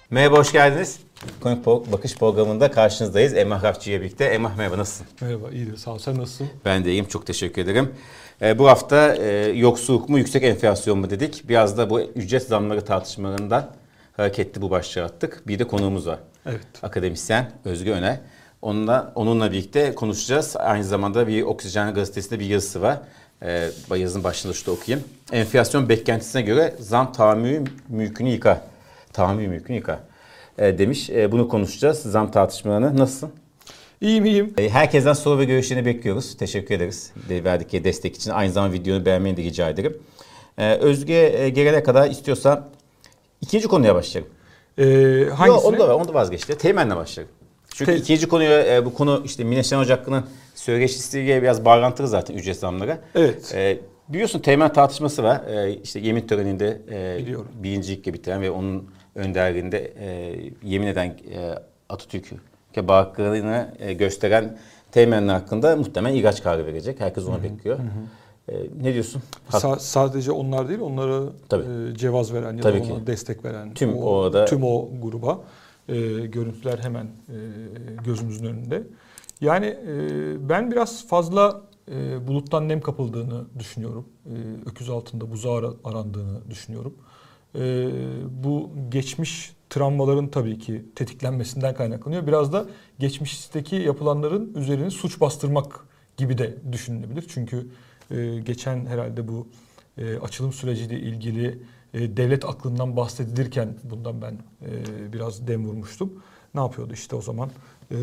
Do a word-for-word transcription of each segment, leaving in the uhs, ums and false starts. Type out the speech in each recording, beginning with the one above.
Merhaba, hoş geldiniz. Ekonomik Bakış programında karşınızdayız. Emrah Rafçı ile birlikte. Emrah merhaba, nasılsın? Merhaba, iyidir. Sağ ol. Sen nasılsın? Ben de iyiyim, çok teşekkür ederim. Ee, bu hafta e, yoksulluk mu, yüksek enflasyon mu dedik. Biraz da bu ücret zamları tartışmalarından hareketli bu başlığı attık. Bir de konuğumuz var. Evet. Akademisyen Özge Öner. Onunla, onunla birlikte konuşacağız. Aynı zamanda bir Oksijen gazetesinde bir yazısı var. Ee, yazının başında şurada okuyayım. Enflasyon beklentisine göre zam tahammülü mülkünü yıkar. Tahammül mülkünü yıkar. E, demiş. E, bunu konuşacağız. Zam tartışmalarını. Nasılsın? İyiyim iyiyim. E, herkesten soru ve görüşlerini bekliyoruz. Teşekkür ederiz. De, verdikleri destek için. Aynı zamanda videonu beğenmeni de rica ederim. E, Özge e, gelene kadar istiyorsan ikinci konuya başlayalım. Ee, hangisine? Yok, onu da var. Onu da vazgeçti. Teğmenle başlayalım. Çünkü Te- ikinci konuya e, bu konu işte Mine Şenol Hakkı'nın söyleşisiyle biraz bağlantılı zaten ücret zamları. Evet. E, biliyorsun teğmen tartışması var. E, işte yemin töreninde e, birincilikle bitiren ve onun önderliğinde e, yemin eden e, Atatürk'e bağlılığını e, gösteren teğmenler hakkında muhtemelen ilaç kararı verecek. Herkes onu hı hı, bekliyor. Hı hı. E, ne diyorsun? Sa- sadece onlar değil, onlara e, cevaz veren ya Tabii da ona ki. destek veren Tüm o, orada tüm o gruba e, görüntüler hemen e, gözümüzün önünde. Yani e, ben biraz fazla e, buluttan nem kapıldığını düşünüyorum. E, öküz altında buzağı arandığını düşünüyorum. E, bu geçmiş travmaların tabii ki tetiklenmesinden kaynaklanıyor. Biraz da geçmişteki yapılanların üzerine suç bastırmak gibi de düşünülebilir. Çünkü e, geçen herhalde bu e, açılım süreciyle ilgili e, devlet aklından bahsedilirken bundan ben e, biraz dem vurmuştum. Ne yapıyordu işte o zaman? E,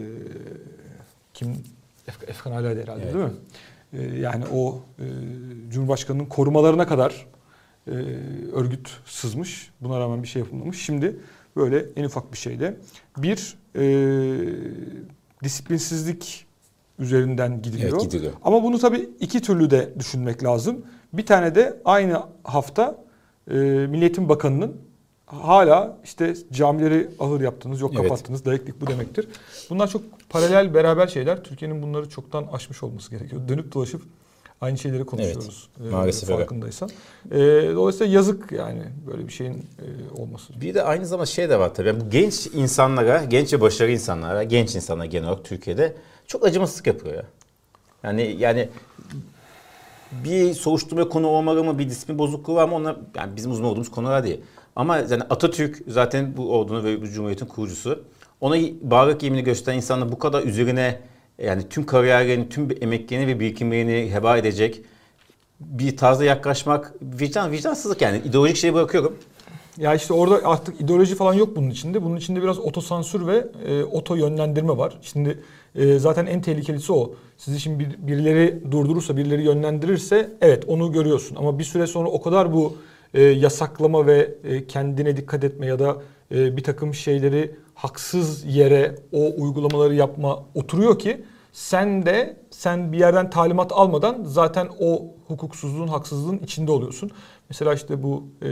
kim? Ef- Efkan Ala'ydı herhalde, evet, değil mi? E, yani o e, Cumhurbaşkanı'nın korumalarına kadar e, örgüt sızmış. Buna rağmen bir şey yapılmamış. Şimdi böyle en ufak bir şeyde bir e, disiplinsizlik üzerinden gidiliyor. Evet, gidiliyor. Ama bunu tabii iki türlü de düşünmek lazım. Bir tane de aynı hafta e, Milli Eğitim Bakanı'nın hala işte camileri ahır yaptınız, yok kapattınız, evet, laiklik bu demektir. Bunlar çok paralel, beraber şeyler. Türkiye'nin bunları çoktan aşmış olması gerekiyor. Dönüp dolaşıp aynı şeyleri konuşuyoruz. Evet, maalesef e, farkındaysan. E, dolayısıyla yazık yani böyle bir şeyin e, olması. Bir de aynı zamanda şey de var tabii. Yani bu genç insanlara, genç ve başarılı insanlara, genç insanlara genel olarak Türkiye'de çok acımasızlık yapıyor ya. Yani yani bir soruşturma konu olmalı mı, bir disiplin bozukluğu var mı, onlar yani bizim uzman olduğumuz konular değil. Ama yani Atatürk zaten bu ordunun ve bu cumhuriyetin kurucusu. Ona bağlılık yemini gösteren insanlar bu kadar üzerine yani tüm kariyerlerini, tüm emeklerini ve birikimlerini heba edecek bir tarzda yaklaşmak vicdan vicdansızlık yani. İdeolojik şeyi bırakıyorum. Ya işte orada artık ideoloji falan yok bunun içinde. Bunun içinde biraz otosansür ve e, oto yönlendirme var. Şimdi e, zaten en tehlikelisi o. Sizi şimdi bir, birileri durdurursa, birileri yönlendirirse evet onu görüyorsun. Ama bir süre sonra o kadar bu e, yasaklama ve e, kendine dikkat etme ya da e, bir takım şeyleri haksız yere o uygulamaları yapma oturuyor ki sen de sen bir yerden talimat almadan zaten o hukuksuzluğun, haksızlığın içinde oluyorsun. Mesela işte bu e,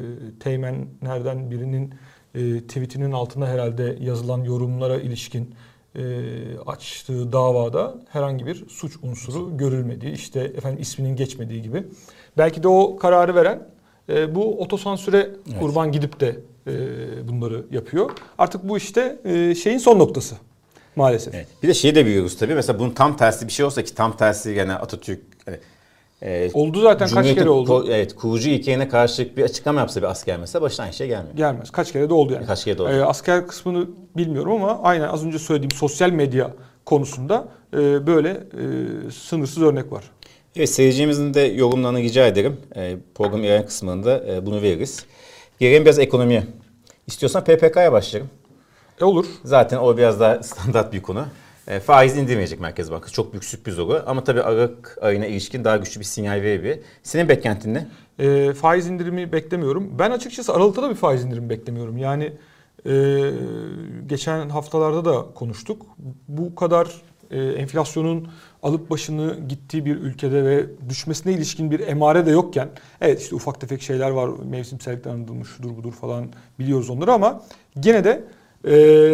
teğmenlerden birinin e, tweetinin altına herhalde yazılan yorumlara ilişkin e, açtığı davada herhangi bir suç unsuru görülmediği, işte efendim isminin geçmediği gibi. Belki de o kararı veren e, bu otosansüre evet, kurban gidip de e, bunları yapıyor. Artık bu işte e, şeyin son noktası. Maalesef. Evet. Bir de şeyi de biliyoruz tabii. Mesela bunun tam tersi bir şey olsa ki tam tersi yani Atatürk hani, e, oldu zaten kaç kere oldu. Ko- evet, kurucu ilkelerine karşılık bir açıklama yapsa bir asker mesela başına aynı şey gelmiyor. Gelmez. Kaç kere de oldu yani. Kaç kere de oldu. Ee, asker kısmını bilmiyorum ama aynen az önce söylediğim sosyal medya konusunda e, böyle e, sınırsız örnek var. Evet, seyircimizin de yorumlarını rica ederim. E, program ilerleyen kısmında e, bunu veririz. Gelelim biraz ekonomiye. İstiyorsan P P K'ya başlayalım. E olur. Zaten o biraz daha standart bir konu. E, faiz indirmeyecek Merkez Bankası. Çok büyük sürpriz olur. Ama tabii Aralık ayına ilişkin daha güçlü bir sinyal verebilir. Senin beklentin ne? E, faiz indirimi beklemiyorum. Ben açıkçası Aralık'ta da bir faiz indirimi beklemiyorum. Yani e, geçen haftalarda da konuştuk. Bu kadar e, enflasyonun alıp başını gittiği bir ülkede ve düşmesine ilişkin bir emare de yokken, evet işte ufak tefek şeyler var, mevsimsellikten anılmış, şudur budur falan biliyoruz onları ama gene de e,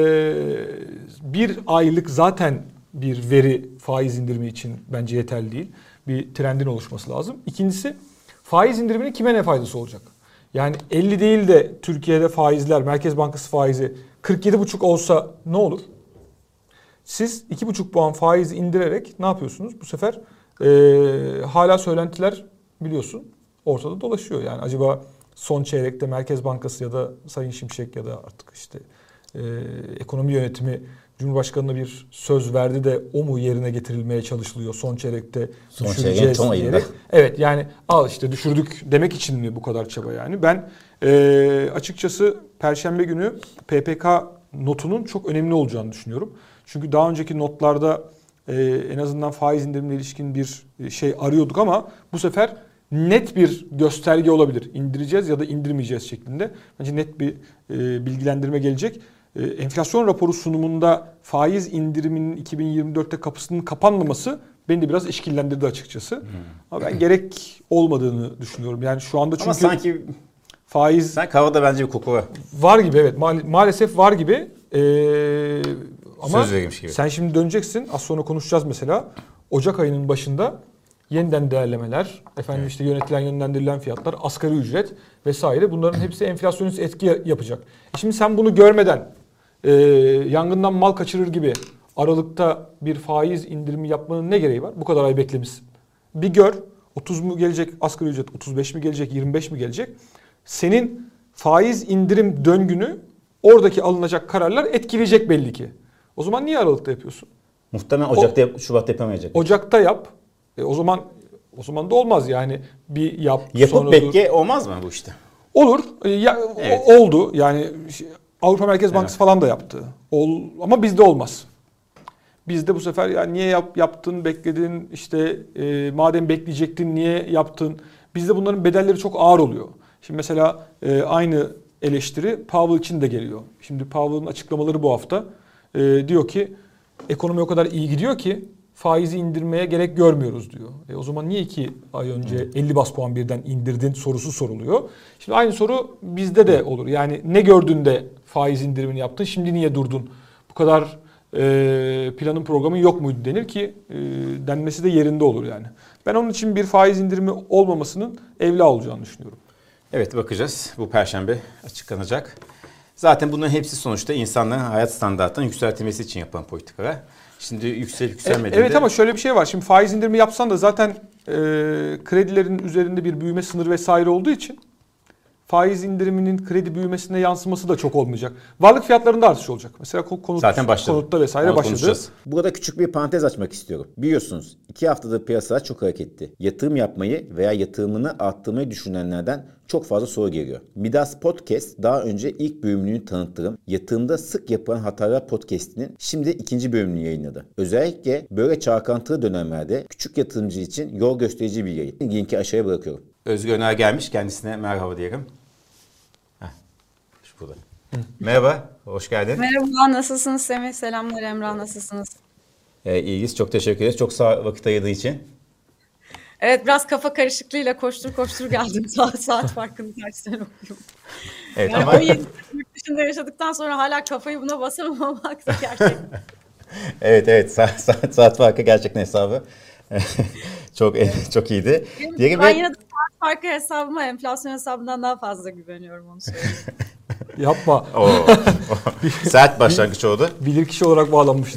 bir aylık zaten bir veri faiz indirimi için bence yeterli değil. Bir trendin oluşması lazım. İkincisi, faiz indiriminin kime ne faydası olacak? Yani elli değil de Türkiye'de faizler, Merkez Bankası faizi kırk yedi buçuk olsa ne olur? Siz iki buçuk puan faizi indirerek ne yapıyorsunuz? Bu sefer e, hala söylentiler biliyorsun ortada dolaşıyor. Yani acaba son çeyrekte Merkez Bankası ya da Sayın Şimşek ya da artık işte e, ekonomi yönetimi Cumhurbaşkanı'na bir söz verdi de o mu yerine getirilmeye çalışılıyor? Son çeyrekte son düşüreceğiz son diyerek. Evet yani al işte düşürdük demek için mi bu kadar çaba yani? Ben e, açıkçası Perşembe günü P P K notunun çok önemli olacağını düşünüyorum. Çünkü daha önceki notlarda e, en azından faiz indirimine ilişkin bir şey arıyorduk ama bu sefer net bir gösterge olabilir. İndireceğiz ya da indirmeyeceğiz şeklinde. Bence net bir e, bilgilendirme gelecek. E, enflasyon raporu sunumunda faiz indiriminin iki bin yirmi dörtte kapısının kapanmaması beni de biraz işkillendirdi açıkçası. Hmm. Ama ben gerek olmadığını düşünüyorum. Yani şu anda çünkü ama sanki faiz sanki havada bence bir koku var. Var gibi evet. Ma- maalesef var gibi. Ee, ama söz verilmiş gibi. Sen şimdi döneceksin. Az sonra konuşacağız mesela. Ocak ayının başında yeniden değerlemeler, efendim evet. işte yönetilen yönlendirilen fiyatlar, asgari ücret vesaire bunların hepsi enflasyonist etki yapacak. E şimdi sen bunu görmeden e, yangından mal kaçırır gibi Aralık'ta bir faiz indirimi yapmanın ne gereği var? Bu kadar ay beklemişsin. Bir gör otuz mu gelecek asgari ücret, otuz beş mi gelecek, yirmi beş mi gelecek? Senin faiz indirim döngünü oradaki alınacak kararlar etkileyecek belli ki. O zaman niye Aralık'ta yapıyorsun? Muhtemelen Ocak'ta, o, Şubat'ta yapamayacak. Ocak'ta yap. E, o zaman o zaman da olmaz yani. Bir yap. Yapıp bekle olmaz mı bu işte? Olur. E, ya, evet. o, oldu. Yani Avrupa Merkez Bankası evet. falan da yaptı. Ol, ama bizde olmaz. Bizde bu sefer ya niye yap, yaptın, bekledin, işte e, madem bekleyecektin niye yaptın? Bizde bunların bedelleri çok ağır oluyor. Şimdi mesela e, aynı eleştiri Powell için de geliyor. Şimdi Powell'ın açıklamaları bu hafta e, diyor ki ekonomi o kadar iyi gidiyor ki faizi indirmeye gerek görmüyoruz diyor. E, o zaman niye iki ay önce elli bas puan birden indirdin sorusu soruluyor. Şimdi aynı soru bizde de olur. Yani ne gördün de faiz indirimini yaptın, şimdi niye durdun? Bu kadar e, planın programın yok muydu denir ki e, denmesi de yerinde olur yani. Ben onun için bir faiz indirimi olmamasının evla olacağını düşünüyorum. Evet bakacağız. Bu Perşembe açıklanacak. Zaten bunların hepsi sonuçta insanların hayat standartlarının yükseltilmesi için yapılan politikalar. Şimdi yükselip yükselmediğinde... Evet ama şöyle bir şey var. Şimdi faiz indirimi yapsan da zaten e, kredilerin üzerinde bir büyüme sınırı vesaire olduğu için faiz indiriminin kredi büyümesine yansıması da çok olmayacak. Varlık fiyatlarında artış olacak. Mesela konut, zaten başladı. konutta vesaire Onu başladı. Burada küçük bir parantez açmak istiyorum. Biliyorsunuz iki haftadır piyasalar çok hareketli. Yatırım yapmayı veya yatırımını arttırmayı düşünenlerden çok fazla soru geliyor. Midas Podcast daha önce ilk bölümünü tanıttığım yatırımda sık yapılan hatalar podcast'inin şimdi ikinci bölümünü yayınladı. Özellikle böyle çalkantılı dönemlerde küçük yatırımcı için yol gösterici bir yayın. Linki aşağıya bırakıyorum. Özgür Öner gelmiş. Kendisine merhaba diyelim. Heh, şu burada. Hı. Merhaba, hoş geldin. Merhaba, nasılsınız Semih? Selamlar Emrah, nasılsınız? Ee, İyiyiz, çok teşekkür ederiz. Çok sağ vakit ayırdığı için. Evet, biraz kafa karışıklığıyla koştur koştur geldim. Saat, saat farkını tersten okuyorum. Evet, yani ama... on yedi yurt dışında yaşadıktan sonra hala kafayı buna basamamak da gerçekten. evet, evet. Saat, saat, saat farkı gerçekten hesabı. çok evet. çok iyiydi. Diğer ben yine de saat farkı hesabıma enflasyon hesabından daha fazla güveniyorum, onu söyleyeyim. Yapma. Oo, sert başlangıç oldu. Bilirkişi olarak bağlanmıştık.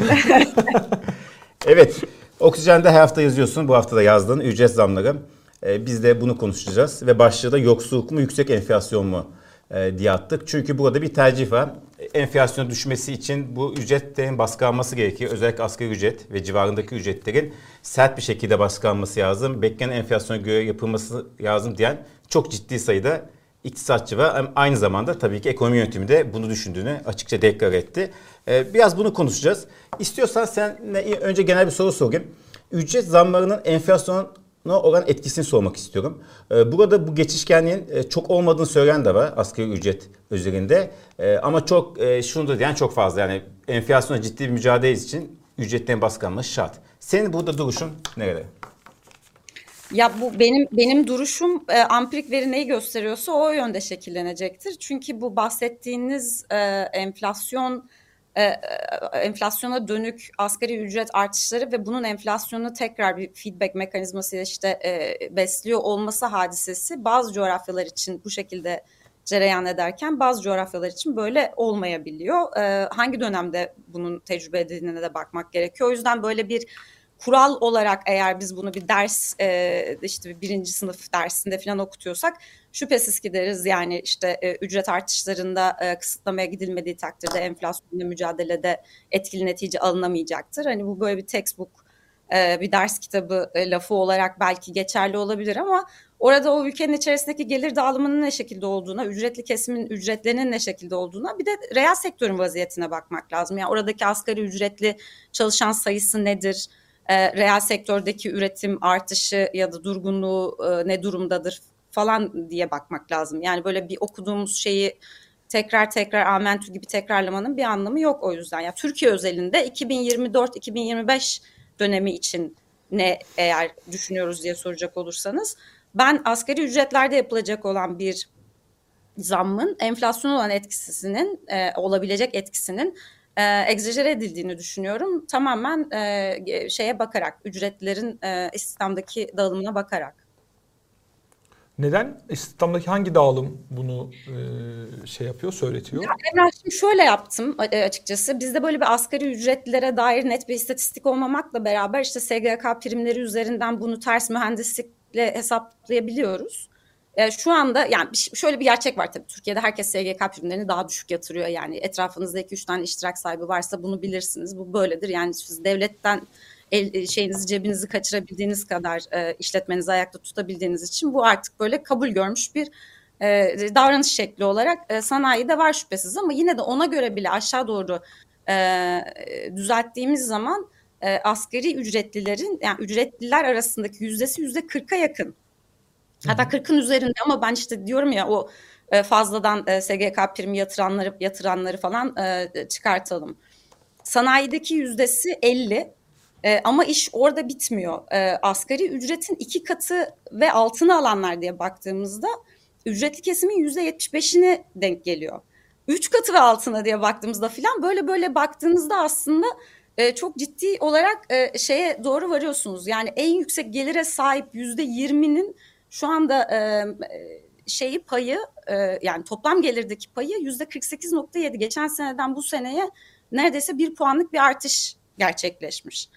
Evet. Oksijen'de her hafta yazıyorsun. Bu hafta da yazdın. Ücret zamları. Ee, biz de bunu konuşacağız. Ve başlığı da yoksulluk mu yüksek enflasyon mu e, diye attık. Çünkü burada bir tercih var. Enflasyon düşmesi için bu ücretlerin baskı alması gerekiyor. Özellikle asgari ücret ve civarındaki ücretlerin sert bir şekilde baskı alması lazım. Beklenen enflasyona göre yapılması lazım diyen çok ciddi sayıda iktisatçı var. Aynı zamanda tabii ki ekonomi yönetimi de bunu düşündüğünü açıkça deklar etti. Ee, biraz bunu konuşacağız. İstiyorsan sen önce genel bir soru sorayım. Ücret zamlarının enflasyona olan etkisini sormak istiyorum. Ee, burada bu geçişkenliğin çok olmadığını söyleyen de var asgari ücret üzerinde. Ee, ama çok e, şunu da diyen çok fazla. Yani enflasyona ciddi bir mücadele için ücretlerin baskı alması şart. Senin burada duruşun nerede? Ya bu benim benim duruşum e, ampirik veri neyi gösteriyorsa o yönde şekillenecektir. Çünkü bu bahsettiğiniz e, enflasyon e, enflasyona dönük asgari ücret artışları ve bunun enflasyonu tekrar bir feedback mekanizmasıyla işte e, besliyor olması hadisesi bazı coğrafyalar için bu şekilde cereyan ederken bazı coğrafyalar için böyle olmayabiliyor. E, hangi dönemde bunun tecrübe edildiğine de bakmak gerekiyor. O yüzden böyle bir kural olarak eğer biz bunu bir ders e, işte birinci sınıf dersinde falan okutuyorsak şüphesiz ki deriz yani işte e, ücret artışlarında e, kısıtlamaya gidilmediği takdirde enflasyonla mücadelede etkili netice alınamayacaktır. Hani bu böyle bir textbook e, bir ders kitabı e, lafı olarak belki geçerli olabilir ama orada o ülkenin içerisindeki gelir dağılımının ne şekilde olduğuna, ücretli kesimin ücretlerinin ne şekilde olduğuna bir de reel sektörün vaziyetine bakmak lazım. Yani oradaki asgari ücretli çalışan sayısı nedir? E, reel sektördeki üretim artışı ya da durgunluğu e, ne durumdadır falan diye bakmak lazım. Yani böyle bir okuduğumuz şeyi tekrar tekrar amentü gibi tekrarlamanın bir anlamı yok o yüzden. Yani Türkiye özelinde iki bin yirmi dört iki bin yirmi beş dönemi için ne eğer düşünüyoruz diye soracak olursanız ben asgari ücretlerde yapılacak olan bir zammın enflasyon olan etkisinin e, olabilecek etkisinin e, egzajere edildiğini düşünüyorum. Tamamen e, şeye bakarak, ücretlerin e, istihdamdaki dağılımına bakarak. Neden? İstihdamdaki hangi dağılım bunu e, şey yapıyor, söyletiyor? Ya Emrah, şimdi şöyle yaptım açıkçası. Bizde böyle bir asgari ücretlere dair net bir istatistik olmamakla beraber işte S G K primleri üzerinden bunu ters mühendislikle hesaplayabiliyoruz. E, şu anda yani şöyle bir gerçek var tabii. Türkiye'de herkes S G K primlerini daha düşük yatırıyor. Yani etrafınızda iki üç tane iştirak sahibi varsa bunu bilirsiniz. Bu böyledir. Yani siz devletten el, şeyinizi cebinizi kaçırabildiğiniz kadar e, işletmenizi ayakta tutabildiğiniz için bu artık böyle kabul görmüş bir e, davranış şekli olarak e, sanayide var şüphesiz ama yine de ona göre bile aşağı doğru e, düzelttiğimiz zaman e, asgari ücretlilerin yani ücretliler arasındaki yüzdesi yüzde kırka yakın. Hatta kırkın üzerinde ama ben işte diyorum ya o e, fazladan e, S G K primi yatıranları yatıranları falan e, çıkartalım. Sanayideki yüzdesi elli. E, ama iş orada bitmiyor. E, asgari ücretin iki katı ve altını alanlar diye baktığımızda ücretli kesimin yüzde yetmiş beşine denk geliyor. Üç katı ve altına diye baktığımızda filan böyle böyle baktığınızda aslında e, çok ciddi olarak e, şeye doğru varıyorsunuz. Yani en yüksek gelire sahip yüzde yirminin şu anda e, şeyi payı e, yani toplam gelirdeki payı yüzde kırk sekiz nokta yedi. Geçen seneden bu seneye neredeyse bir puanlık bir artış gerçekleşmiş.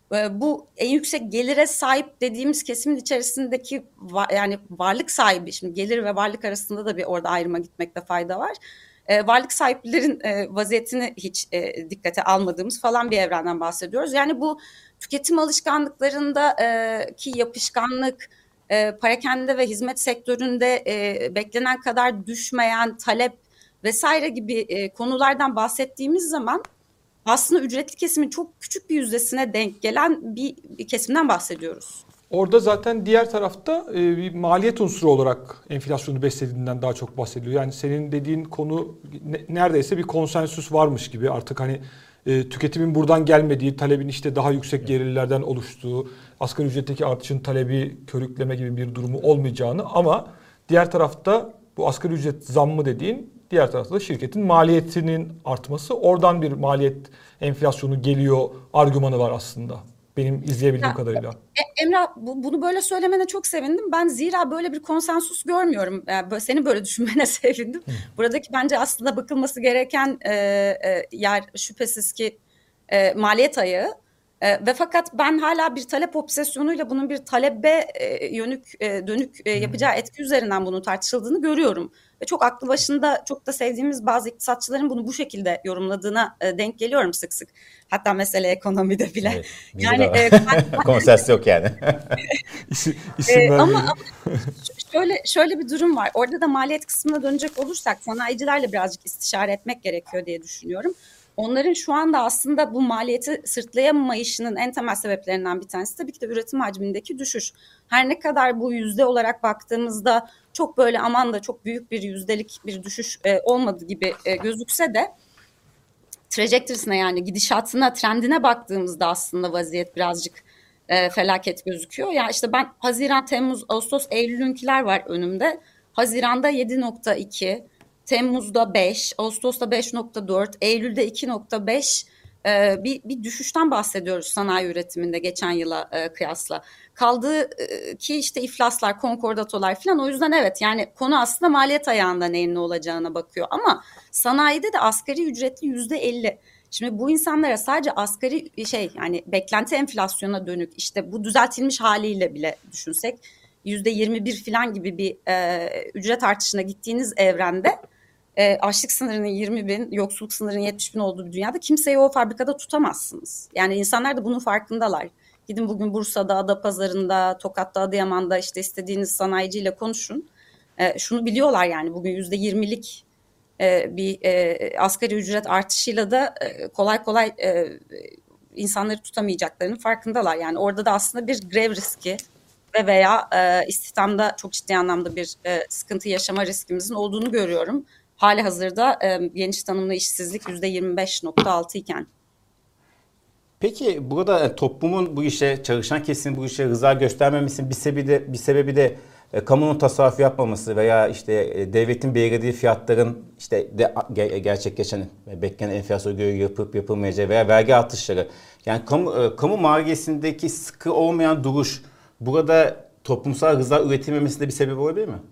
Bu en yüksek gelire sahip dediğimiz kesimin içerisindeki va- yani varlık sahibi, şimdi gelir ve varlık arasında da bir orada ayrıma gitmekte fayda var. E, varlık sahiplerin e, vaziyetini hiç e, dikkate almadığımız falan bir evrenden bahsediyoruz. Yani bu tüketim alışkanlıklarında e, ki yapışkanlık, e, parakende ve hizmet sektöründe e, beklenen kadar düşmeyen talep vesaire gibi e, konulardan bahsettiğimiz zaman aslında ücretli kesimin çok küçük bir yüzdesine denk gelen bir, bir kesimden bahsediyoruz. Orada zaten diğer tarafta e, bir maliyet unsuru olarak enflasyonu beslediğinden daha çok bahsediliyor. Yani senin dediğin konu ne, neredeyse bir konsensüs varmış gibi artık hani e, tüketimin buradan gelmediği, talebin işte daha yüksek gelirlerden oluştuğu, asgari ücretteki artışın talebi körükleme gibi bir durumu olmayacağını ama diğer tarafta bu asgari ücret zammı dediğin diğer tarafta da şirketin maliyetinin artması, oradan bir maliyet enflasyonu geliyor argümanı var aslında. Benim izleyebildiğim ya, kadarıyla. Emrah bu, bunu böyle söylemene çok sevindim. Ben zira böyle bir konsensus görmüyorum. Yani senin böyle düşünmene sevindim. Hı. Buradaki bence aslında bakılması gereken e, e, yer şüphesiz ki e, maliyet ayağı. E, ve fakat ben hala bir talep obsesyonuyla bunun bir talebe e, yönük e, dönük e, yapacağı etki üzerinden bunun tartışıldığını görüyorum. Ve çok aklı başında çok da sevdiğimiz bazı iktisatçıların bunu bu şekilde yorumladığına e, denk geliyorum sık sık. Hatta mesele ekonomide bile. Evet, yani e, konsens yok yani. İsim, isim e, ama, ama şöyle şöyle bir durum var. Orada da maliyet kısmına dönecek olursak sanayicilerle birazcık istişare etmek gerekiyor diye düşünüyorum. Onların şu anda aslında bu maliyeti sırtlayamayışının en temel sebeplerinden bir tanesi tabii ki de üretim hacmindeki düşüş. Her ne kadar bu yüzde olarak baktığımızda çok böyle aman da çok büyük bir yüzdelik bir düşüş e, olmadı gibi e, gözükse de trajektörisine yani gidişatına, trendine baktığımızda aslında vaziyet birazcık e, felaket gözüküyor. Ya işte ben Haziran, Temmuz, Ağustos, Eylül'ünkiler var önümde. Haziran'da yedi nokta iki, Temmuz'da beş, Ağustos'ta beş nokta dört, Eylül'de iki nokta beş e, bir, bir düşüşten bahsediyoruz sanayi üretiminde geçen yıla e, kıyasla. Kaldığı e, ki işte iflaslar, konkordatolar falan, o yüzden evet yani konu aslında maliyet ayağında neyin ne olacağına bakıyor. Ama sanayide de asgari ücretli yüzde elli. Şimdi bu insanlara sadece asgari şey yani beklenti enflasyona dönük işte bu düzeltilmiş haliyle bile düşünsek yüzde yirmi bir falan gibi bir e, ücret artışına gittiğiniz evrende e, açlık sınırının yirmi bin, yoksulluk sınırının yetmiş bin olduğu bir dünyada kimseyi o fabrikada tutamazsınız. Yani insanlar da bunun farkındalar. Gidin bugün Bursa'da, Adapazarı'nda, Tokat'ta, Adıyaman'da işte istediğiniz sanayiciyle konuşun. E, şunu biliyorlar yani bugün yüzde yirmilik e, bir e, asgari ücret artışıyla da e, kolay kolay e, insanları tutamayacaklarının farkındalar. Yani orada da aslında bir grev riski ve veya e, istihdamda çok ciddi anlamda bir e, sıkıntı yaşama riskimizin olduğunu görüyorum. Hali hazırda e, geniş tanımlı işsizlik yüzde yirmi beş nokta altı iken. Peki burada toplumun bu işe, çalışan kesimin bu işe rıza göstermemesinin bir sebebi de, bir sebebi de e, kamunun tasarruf yapmaması veya işte e, devletin belirlediği fiyatların işte de, ge, gerçekleşen ve beklenen enflasyona göre yapıp yapılmayacağı veya vergi artışları. Yani kamu, e, kamu maliyesindeki sıkı olmayan duruş burada toplumsal rıza üretilmemesinde bir sebep olabilir mi?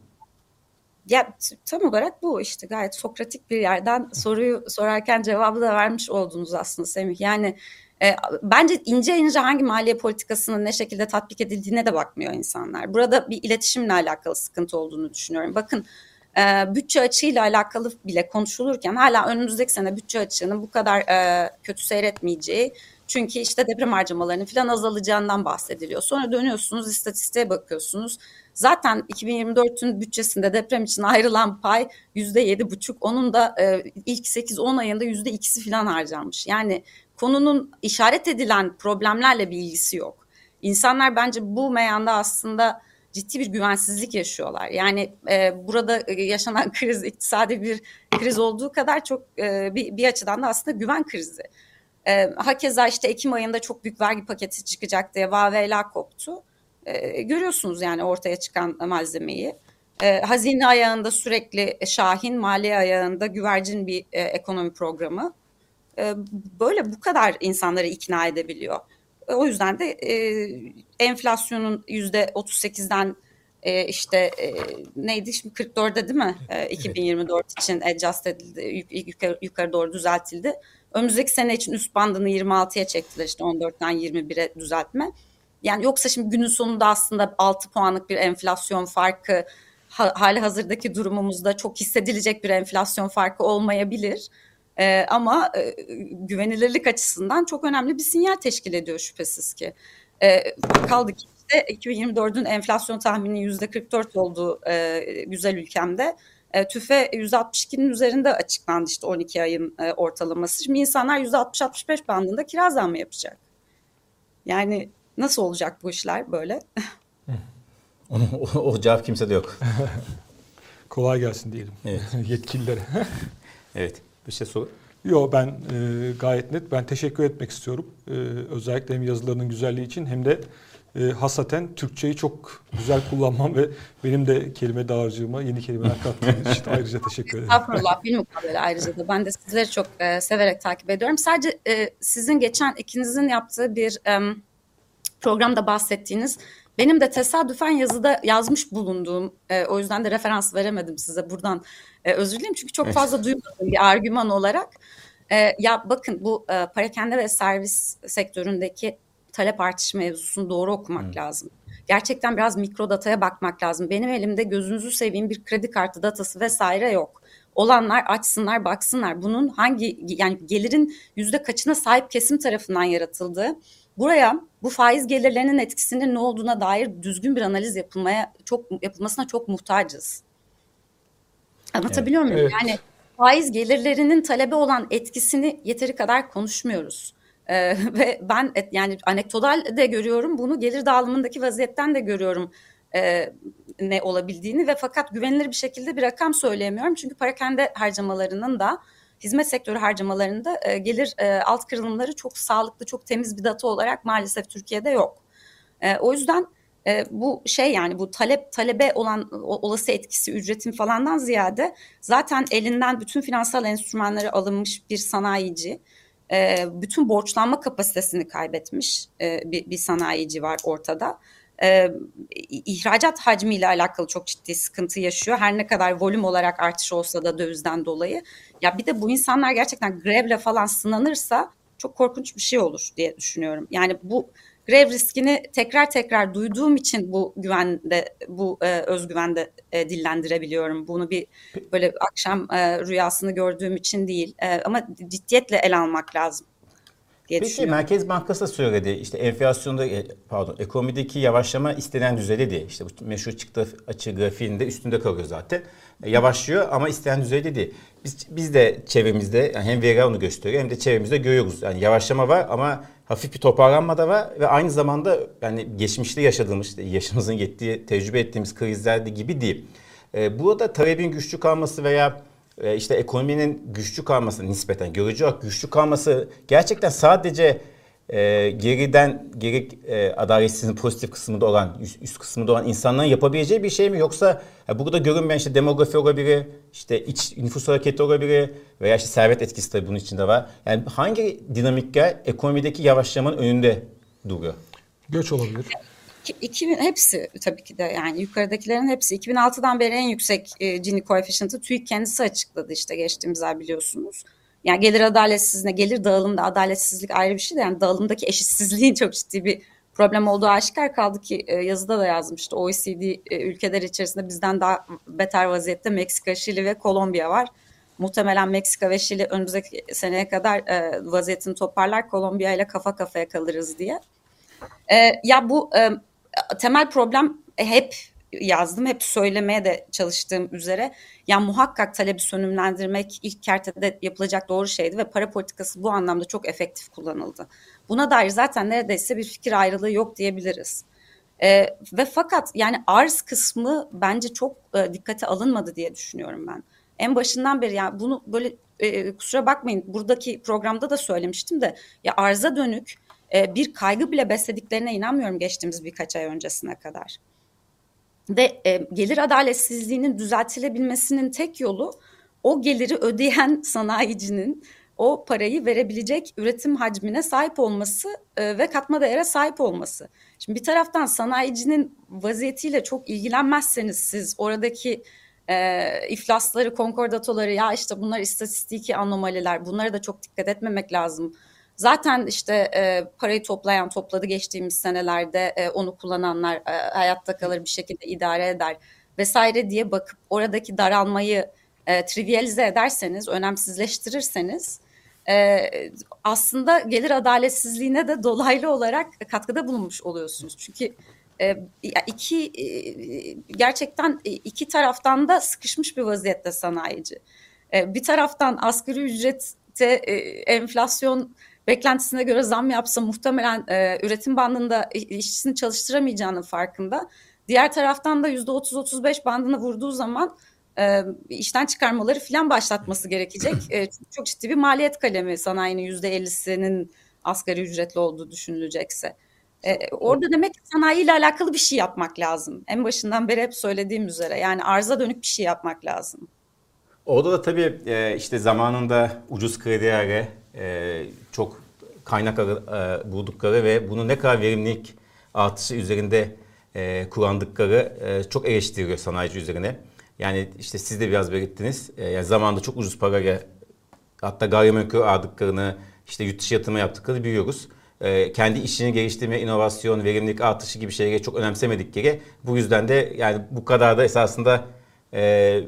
Ya tam olarak bu işte gayet sokratik bir yerden soruyu sorarken cevabı da vermiş oldunuz aslında Semih. Yani e, bence ince ince hangi maliye politikasının ne şekilde tatbik edildiğine de bakmıyor insanlar. Burada bir iletişimle alakalı sıkıntı olduğunu düşünüyorum. Bakın e, bütçe açığıyla alakalı bile konuşulurken hala önümüzdeki sene bütçe açığının bu kadar e, kötü seyretmeyeceği, çünkü işte deprem harcamalarının falan azalacağından bahsediliyor. Sonra dönüyorsunuz istatistiğe bakıyorsunuz. Zaten iki bin yirmi dört'ün bütçesinde deprem için ayrılan pay yüzde yedi buçuk. Onun da e, ilk sekiz on ayında yüzde ikisi falan harcanmış. Yani konunun işaret edilen problemlerle bir ilgisi yok. İnsanlar bence bu meyanda aslında ciddi bir güvensizlik yaşıyorlar. Yani e, burada yaşanan kriz iktisadi bir kriz olduğu kadar çok e, bir, bir açıdan da aslında güven krizi. E, hakeza işte Ekim ayında çok büyük vergi paketi çıkacak diye vaveyla koptu. E, görüyorsunuz yani ortaya çıkan malzemeyi. E, hazine ayağında sürekli Şahin, maliye ayağında güvercin bir e, ekonomi programı. E, böyle bu kadar insanları ikna edebiliyor. E, o yüzden de e, enflasyonun yüzde otuz sekizden e, işte e, neydi şimdi kırk dörde değil mi? E, iki bin yirmi dört için adjust edildi, yukarı, yukarı doğru düzeltildi. Önümüzdeki sene için üst bandını yirmi altıya çektiler işte on dörtten yirmi bire düzeltme. Yani yoksa şimdi günün sonunda aslında altı puanlık bir enflasyon farkı ha, hali hazırdaki durumumuzda çok hissedilecek bir enflasyon farkı olmayabilir. Ee, ama e, güvenilirlik açısından çok önemli bir sinyal teşkil ediyor şüphesiz ki. Ee, kaldı ki işte iki bin yirmi dört'ün enflasyon tahmini yüzde kırk dört olduğu e, güzel ülkemde. E, TÜFE yüzde altmış ikinin üzerinde açıklandı işte on iki ayın e, ortalaması. Şimdi insanlar yüzde altmış altmış beş bandında kira zammı yapacak. Yani nasıl olacak bu işler böyle? o, o, o cevap kimsede yok. Kolay gelsin diyelim evet. yetkililere. Evet. Bir şey sor. Yok ben e, gayet net. Ben teşekkür etmek istiyorum. E, özellikle hem yazılarının güzelliği için hem de e, hasaten Türkçeyi çok güzel kullanmam ve benim de kelime dağarcığıma yeni kelimeler kattığınız için ayrıca teşekkür ederim. Estağfurullah. Benim mukabele ayrıca da. Ben de sizleri çok e, severek takip ediyorum. Sadece e, sizin geçen ikinizin yaptığı bir e, programda bahsettiğiniz, benim de tesadüfen yazıda yazmış bulunduğum, e, o yüzden de referans veremedim size buradan e, özür dilerim. Çünkü çok fazla duymadım bir argüman olarak. E, ya bakın bu e, parakende ve servis sektöründeki talep artışı mevzusunu doğru okumak hmm. lazım. Gerçekten biraz mikro dataya bakmak lazım. Benim elimde gözünüzü seveyim bir kredi kartı datası vesaire yok. Olanlar açsınlar baksınlar. Bunun hangi yani gelirin yüzde kaçına sahip kesim tarafından yaratıldığı, buraya bu faiz gelirlerinin etkisinin ne olduğuna dair düzgün bir analiz yapılmaya çok yapılmasına çok muhtacız. Anlatabiliyor evet, muyum? Evet. Yani faiz gelirlerinin talebe olan etkisini yeteri kadar konuşmuyoruz. Ee, ve ben et, yani anekdotal de görüyorum bunu, gelir dağılımındaki vaziyetten de görüyorum e, ne olabildiğini ve fakat güvenilir bir şekilde bir rakam söyleyemiyorum. Çünkü parakende harcamalarının da hizmet sektörü harcamalarında e, gelir e, alt kırılımları çok sağlıklı, çok temiz bir data olarak maalesef Türkiye'de yok. E, o yüzden E, bu şey yani bu talep talebe olan o, olası etkisi ücretin falandan ziyade zaten elinden bütün finansal enstrümanları alınmış bir sanayici, e, bütün borçlanma kapasitesini kaybetmiş e, bir, bir sanayici var ortada. E, ihracat hacmiyle alakalı çok ciddi sıkıntı yaşıyor. Her ne kadar volüm olarak artış olsa da dövizden dolayı. Ya bir de bu insanlar gerçekten grevle falan sınanırsa çok korkunç bir şey olur diye düşünüyorum. Yani bu grev riskini tekrar tekrar duyduğum için bu güvende, bu e, özgüvende e, dillendirebiliyorum. Bunu bir böyle akşam e, rüyasını gördüğüm için değil. E, ama ciddiyetle ele almak lazım diye Peki düşünüyorum. Merkez Bankası da söyledi işte enflasyonda pardon ekonomideki yavaşlama istenen düzeyde değil. İşte bu meşhur çıktı açı grafiğinde üstünde kalıyor zaten. E, yavaşlıyor ama istenen düzeyde değil. Biz biz de çevremizde yani hem veri onu gösteriyor hem de çevremizde görüyoruz. Yani yavaşlama var ama hafif bir toparlanma da var ve aynı zamanda yani geçmişte yaşadığımız işte yaşımızın yettiği tecrübe ettiğimiz krizlerde gibi değil. E, burada talebin güçlü kalması veya işte ekonominin güçlü kalması nispeten görücü olarak güçlü kalması gerçekten sadece e, geriden geri e, adaletsizliğin pozitif kısmında olan üst, üst kısmında olan insanların yapabileceği bir şey mi yoksa ya burada görünmeyen işte demografi olabilir, işte iç nüfus hareketi olabilir veya işte servet etkisi de bunun içinde var. Yani hangi dinamikler ekonomideki yavaşlamanın önünde duruyor? Göç olabilir. iki bin hepsi tabii ki de yani yukarıdakilerin hepsi iki bin altıdan beri en yüksek e, Gini koefisyenti TÜİK kendisi açıkladı işte geçtiğimiz ay biliyorsunuz. Yani gelir adaletsizliğine, gelir dağılımda adaletsizlik ayrı bir şey de yani dağılımdaki eşitsizliğin çok ciddi bir problem olduğu aşikar kaldı ki e, yazıda da yazmıştı. O E C D e, ülkeler içerisinde bizden daha beter vaziyette Meksika, Şili ve Kolombiya var. Muhtemelen Meksika ve Şili önümüzdeki seneye kadar e, vaziyetini toparlar. Kolombiya ile kafa kafaya kalırız diye. E, ya bu e, temel problem hep yazdım, hep söylemeye de çalıştığım üzere yani muhakkak talebi sönümlendirmek ilk kertede yapılacak doğru şeydi ve para politikası bu anlamda çok efektif kullanıldı. Buna dair zaten neredeyse bir fikir ayrılığı yok diyebiliriz. Ee, ve fakat yani arz kısmı bence çok e, dikkate alınmadı diye düşünüyorum ben. En başından beri yani bunu böyle e, kusura bakmayın buradaki programda da söylemiştim de ya arza dönük e, bir kaygı bile beslediklerine inanmıyorum geçtiğimiz birkaç ay öncesine kadar. Ve e, gelir adaletsizliğinin düzeltilebilmesinin tek yolu o geliri ödeyen sanayicinin o parayı verebilecek üretim hacmine sahip olması e, ve katma değere sahip olması. Şimdi bir taraftan sanayicinin vaziyetiyle çok ilgilenmezseniz siz oradaki e, iflasları, konkordatoları ya işte bunlar istatistiki anomaliler bunlara da çok dikkat etmemek lazım. Zaten işte e, parayı toplayan topladı geçtiğimiz senelerde e, onu kullananlar e, hayatta kalır bir şekilde idare eder vesaire diye bakıp oradaki daralmayı e, trivialize ederseniz, önemsizleştirirseniz e, aslında gelir adaletsizliğine de dolaylı olarak katkıda bulunmuş oluyorsunuz. Çünkü e, iki e, gerçekten iki taraftan da sıkışmış bir vaziyette sanayici. E, bir taraftan asgari ücrete e, enflasyon beklentisine göre zam yapsa muhtemelen e, üretim bandında işçisini çalıştıramayacağının farkında. Diğer taraftan da yüzde otuz otuz beş bandına vurduğu zaman e, işten çıkarmaları falan başlatması gerekecek. E, çok ciddi bir maliyet kalemi sanayinin yüzde ellisinin asgari ücretli olduğu düşünülecekse. E, orada demek ki sanayiyle alakalı bir şey yapmak lazım. En başından beri hep söylediğim üzere yani arza dönük bir şey yapmak lazım. Orada da tabii e, işte zamanında ucuz kredilerle e, çok kaynak e, buldukları ve bunu ne kadar verimlilik artışı üzerinde e, kullandıkları e, çok eleştiriyor sanayici üzerine. Yani işte siz de biraz belirttiniz. E, yani zamanında çok ucuz parayla hatta gayrimenkul aldıklarını, işte yurt dışı yatırma yaptıklarını biliyoruz. E, kendi işini geliştirme, inovasyon, verimlilik artışı gibi şeyleri çok önemsemedikleri. Bu yüzden de yani bu kadar da esasında e,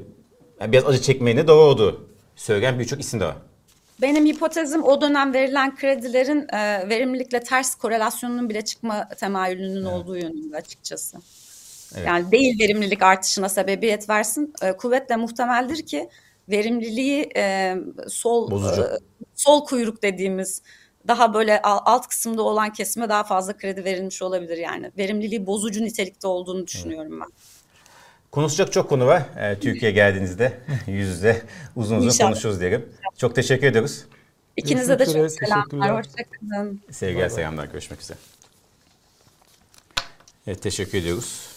yani biraz acı çekmenin de doğru olduğu söyleyen birçok isim de var. Benim hipotezim o dönem verilen kredilerin e, verimlilikle ters korelasyonunun bile çıkma temayülünün evet. olduğu yönünde açıkçası. Evet. Yani değil verimlilik artışına sebebiyet versin. E, kuvvetle muhtemeldir ki verimliliği e, sol e, sol kuyruk dediğimiz daha böyle alt kısımda olan kesime daha fazla kredi verilmiş olabilir yani. Verimliliği bozucu nitelikte olduğunu düşünüyorum evet. ben. Konuşacak çok konu var. Ee, Türkiye'ye geldiğinizde yüz yüze uzun uzun İnşallah. konuşuruz diyelim. Çok teşekkür ediyoruz. İkinize de çok selamlar. Hoşçakalın. Sevgiler, selamlar. Görüşmek üzere. Evet, teşekkür ediyoruz.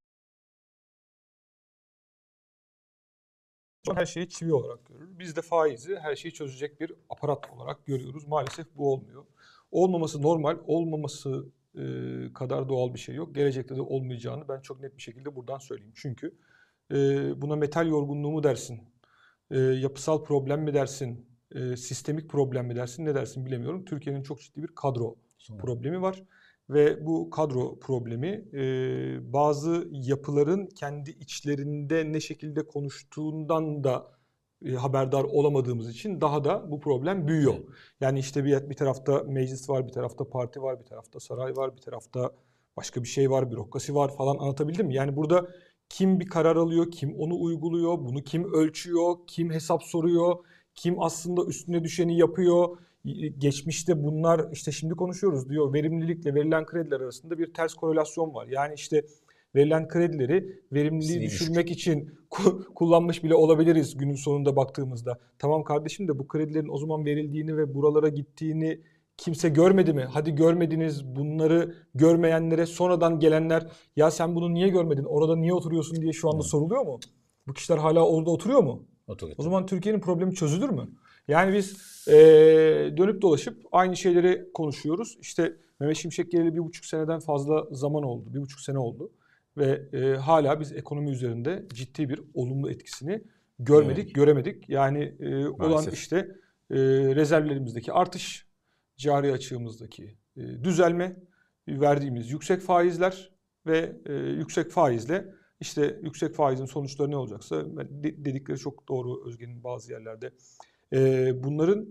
Her şeyi çivi olarak görür. Biz de faizi her şeyi çözecek bir aparat olarak görüyoruz. Maalesef bu olmuyor. Olmaması normal, olmaması e, kadar doğal bir şey yok. Gelecekte de olmayacağını ben çok net bir şekilde buradan söyleyeyim. Çünkü e, buna metal yorgunluğu mu dersin, e, yapısal problem mi dersin, e, sistemik problem mi dersin, ne dersin bilemiyorum. Türkiye'nin çok ciddi bir kadro problemi var. Ve bu kadro problemi e, bazı yapıların kendi içlerinde ne şekilde konuştuğundan da e, haberdar olamadığımız için daha da bu problem büyüyor. Evet. Yani işte bir, bir tarafta meclis var, bir tarafta parti var, bir tarafta saray var, bir tarafta başka bir şey var, bürokrasi var falan, anlatabildim mi? Yani burada kim bir karar alıyor, kim onu uyguluyor, bunu kim ölçüyor, kim hesap soruyor, kim aslında üstüne düşeni yapıyor. Geçmişte bunlar, işte şimdi konuşuyoruz diyor, verimlilikle verilen krediler arasında bir ters korelasyon var. Yani işte verilen kredileri verimliliği düşürmek için kullanmış bile olabiliriz günün sonunda baktığımızda. Tamam kardeşim de bu kredilerin o zaman verildiğini ve buralara gittiğini kimse görmedi mi? Hadi görmediniz, bunları görmeyenlere sonradan gelenler ya sen bunu niye görmedin, orada niye oturuyorsun diye şu anda evet. soruluyor mu? Bu kişiler hala orada oturuyor mu? Otur, o zaman Türkiye'nin problemi çözülür mü? Yani biz e, dönüp dolaşıp aynı şeyleri konuşuyoruz. İşte Mehmet Şimşek geleli bir buçuk seneden fazla zaman oldu. Bir buçuk sene oldu. Ve e, hala biz ekonomi üzerinde ciddi bir olumlu etkisini görmedik, evet. göremedik. Yani e, olan işte e, rezervlerimizdeki artış, cari açığımızdaki e, düzelme, verdiğimiz yüksek faizler ve e, yüksek faizle işte yüksek faizin sonuçları ne olacaksa dedikleri çok doğru Özge'nin bazı yerlerde. Ee, bunların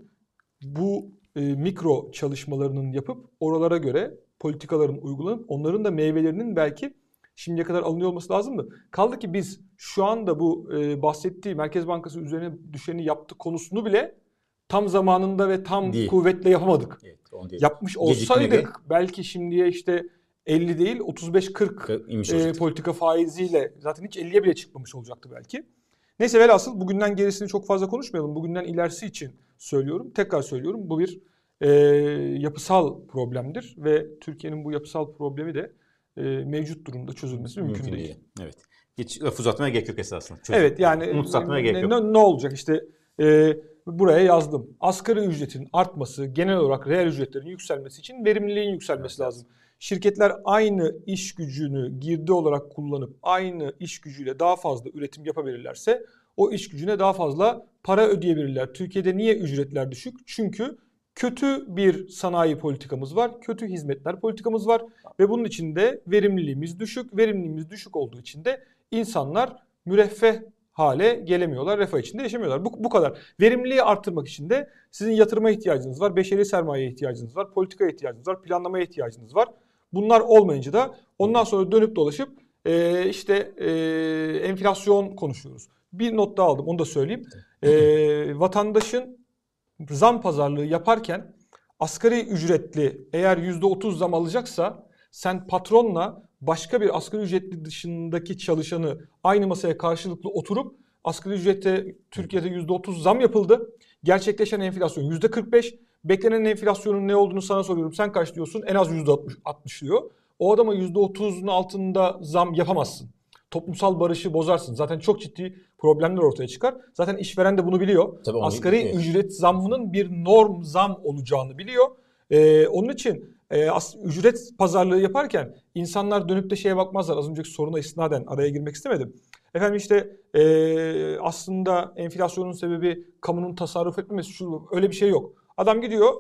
bu e, mikro çalışmalarının yapıp oralara göre politikaların uygulanıp onların da meyvelerinin belki şimdiye kadar alınıyor olması lazımdı. Kaldı ki biz şu anda bu e, bahsettiği Merkez Bankası üzerine düşeni yaptı konusunu bile tam zamanında ve tam değil. Kuvvetle yapamadık. Evet, yapmış olsaydık Gecikmeli. Belki şimdiye işte elli değil otuz beş kırk e, politika faiziyle zaten hiç elliye bile çıkmamış olacaktı belki. Neyse velhasıl bugünden gerisini çok fazla konuşmayalım. Bugünden ilerisi için söylüyorum. Tekrar söylüyorum. Bu bir e, yapısal problemdir. Ve Türkiye'nin bu yapısal problemi de e, mevcut durumda çözülmesi mümkün, mümkün değil. değil. Evet. Hiç laf uzatmaya gerek yok esasında. Çözüm. Evet yani uzatmaya gerek yok. Ne, ne olacak işte e, buraya yazdım. Asgari ücretin artması, genel olarak reel ücretlerin yükselmesi için verimliliğin yükselmesi evet, lazım. Şirketler aynı iş gücünü girdi olarak kullanıp aynı iş gücüyle daha fazla üretim yapabilirlerse o iş gücüne daha fazla para ödeyebilirler. Türkiye'de niye ücretler düşük? Çünkü kötü bir sanayi politikamız var, kötü hizmetler politikamız var ve bunun içinde verimliliğimiz düşük. Verimliliğimiz düşük olduğu için de insanlar müreffeh hale gelemiyorlar, refah içinde yaşamıyorlar. Bu, bu kadar. Verimliliği arttırmak için de sizin yatırıma ihtiyacınız var, beşeri sermayeye ihtiyacınız var, politikaya ihtiyacınız var, planlamaya ihtiyacınız var. Bunlar olmayınca da ondan sonra dönüp dolaşıp e, işte e, enflasyon konuşuyoruz. Bir not daha aldım, onu da söyleyeyim. E, vatandaşın zam pazarlığı yaparken asgari ücretli eğer yüzde otuz zam alacaksa sen patronla başka bir asgari ücretli dışındaki çalışanı aynı masaya karşılıklı oturup asgari ücrete Türkiye'de yüzde otuz zam yapıldı. Gerçekleşen enflasyon yüzde kırk beş. Beklenen enflasyonun ne olduğunu sana soruyorum. Sen kaç diyorsun? En az yüzde altmış diyor. O adama yüzde otuzun altında zam yapamazsın. Toplumsal barışı bozarsın. Zaten çok ciddi problemler ortaya çıkar. Zaten işveren de bunu biliyor. Tabii asgari biliyor. Ücret zammının bir norm zam olacağını biliyor. Ee, onun için e, ücret pazarlığı yaparken insanlar dönüp de şeye bakmazlar. Az önceki soruna isnaden araya girmek istemedim. Efendim işte e, aslında enflasyonun sebebi kamunun tasarruf etmemesi, şu, öyle bir şey yok. Adam gidiyor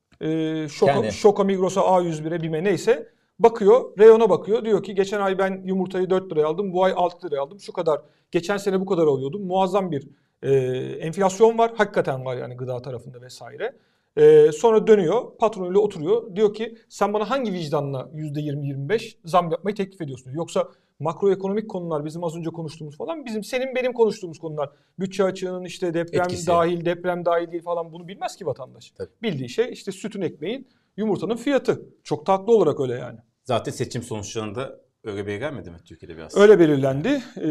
e, Şoka, Şoka, Migros'a, A yüz bir'e, BİM'e neyse bakıyor, reyona bakıyor. Diyor ki geçen ay ben yumurtayı dört liraya aldım, bu ay altı liraya aldım. Şu kadar, geçen sene bu kadar alıyordum. Muazzam bir e, enflasyon var. Hakikaten var yani gıda tarafında vesaire. E, sonra dönüyor, patronuyla oturuyor. Diyor ki sen bana hangi vicdanla yüzde yirmi yirmi beş zam yapmayı teklif ediyorsun? Yoksa makroekonomik konular bizim az önce konuştuğumuz falan bizim senin benim konuştuğumuz konular. Bütçe açığının işte deprem etkisi dahil, deprem dahil değil falan bunu bilmez ki vatandaş. Tabii. Bildiği şey işte sütün, ekmeğin, yumurtanın fiyatı. Çok tatlı olarak öyle yani. Zaten seçim sonuçlarında öyle belirlenmedi mi Türkiye'de biraz? Öyle belirlendi. Ee,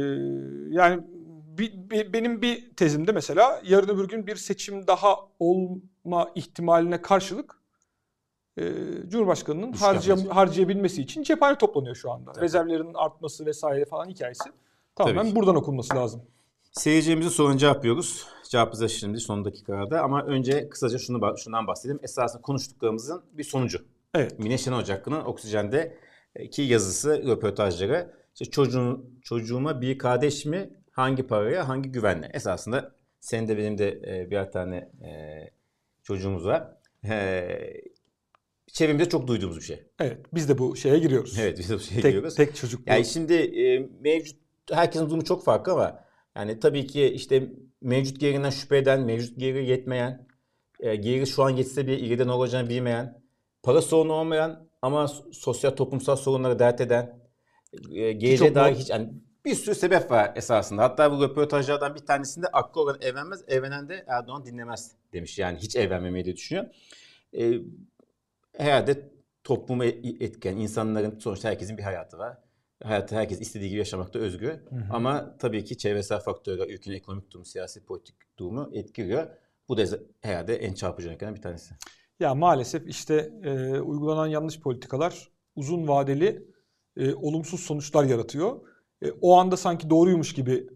yani bir, bir, benim bir tezimde mesela yarın öbür gün bir seçim daha olma ihtimaline karşılık e, Cumhurbaşkanı'nın Düşük harcay- yapmacı. harcayabilmesi için cephane toplanıyor şu anda. Tabii. Rezervlerin artması vesaire falan hikayesi tamamen Tabii ki. buradan okunması lazım. Seyircimizin sorunu cevaplıyoruz. Cevaplayacağız şimdi son dakikalarda ama önce kısaca şunu şundan bahsedelim. Esasında konuştuklarımızın bir sonucu. Evet. Mine Şenol Hakkı'nın Oksijen'deki yazısı, röportajları. İşte çocuğun, çocuğuma bir kardeş mi, hangi paraya, hangi güvenle? Esasında senin de benim de e, birer tane e, çocuğumuz var. E, çevremizde çok duyduğumuz bir şey. Evet. Biz de bu şeye giriyoruz. Evet, biz de bu şeye tek, giriyoruz. tek çocuklu. Yani şimdi e, mevcut, herkesin durumu çok farklı ama yani tabii ki işte mevcut gelirinden şüphe eden, mevcut geliri yetmeyen, e, geliri şu an yetse bile ileride ne olacağını bilmeyen, para sorunu olmayan ama sosyal toplumsal sorunları dert eden, e, geleceğe dair hiç yani bir sürü sebep var esasında. Hatta bu röportajlardan bir tanesinde aklı olan evlenmez, evlenen de Erdoğan dinlemez demiş. Yani hiç evlenmemeyi de düşünüyor. E, herhalde toplumu etken, insanların sonuçta herkesin bir hayatı var. Hayatı herkes istediği gibi yaşamakta özgür. Hı hı. Ama tabii ki çevresel faktörler, ülkenin ekonomik durumu, siyasi politik durumu etkiliyor. Bu da herhalde en çarpıcı örneklerden bir tanesi. Ya maalesef işte e, uygulanan yanlış politikalar uzun vadeli e, olumsuz sonuçlar yaratıyor. E, o anda sanki doğruymuş gibi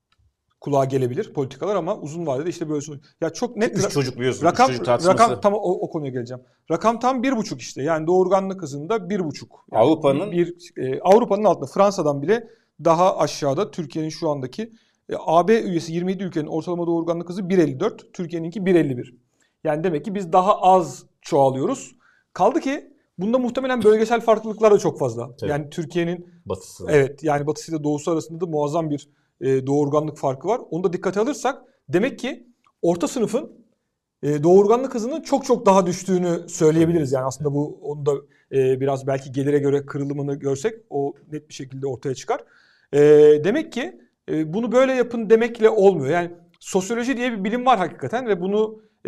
kulağa gelebilir politikalar ama uzun vadede işte böyle sonuç. Ya çok net. Üç çocuk biliyorsun. Rakam, üç çocuk tartışması. rakam tam o, o konuya geleceğim. Rakam tam bir buçuk işte. Yani doğurganlık hızında bir buçuk. Yani Avrupa'nın bir e, Avrupa'nın altında, Fransa'dan bile daha aşağıda. Türkiye'nin şu andaki e, A B üyesi yirmi yedi ülkenin ortalama doğurganlık hızı bir elli dört. Türkiye'ninki bir elli bir. Yani demek ki biz daha az çoğalıyoruz. Kaldı ki bunda muhtemelen bölgesel farklılıklar da çok fazla. Tabii. Yani Türkiye'nin batısı. Evet, yani batısı ile doğusu arasında da muazzam bir e, doğurganlık farkı var. Onu da dikkate alırsak demek ki orta sınıfın e, doğurganlık hızının çok çok daha düştüğünü söyleyebiliriz. Yani aslında bu onu da e, biraz belki gelire göre kırılımını görsek o net bir şekilde ortaya çıkar. E, demek ki e, bunu böyle yapın demekle olmuyor. Yani sosyoloji diye bir bilim var hakikaten ve bunu e,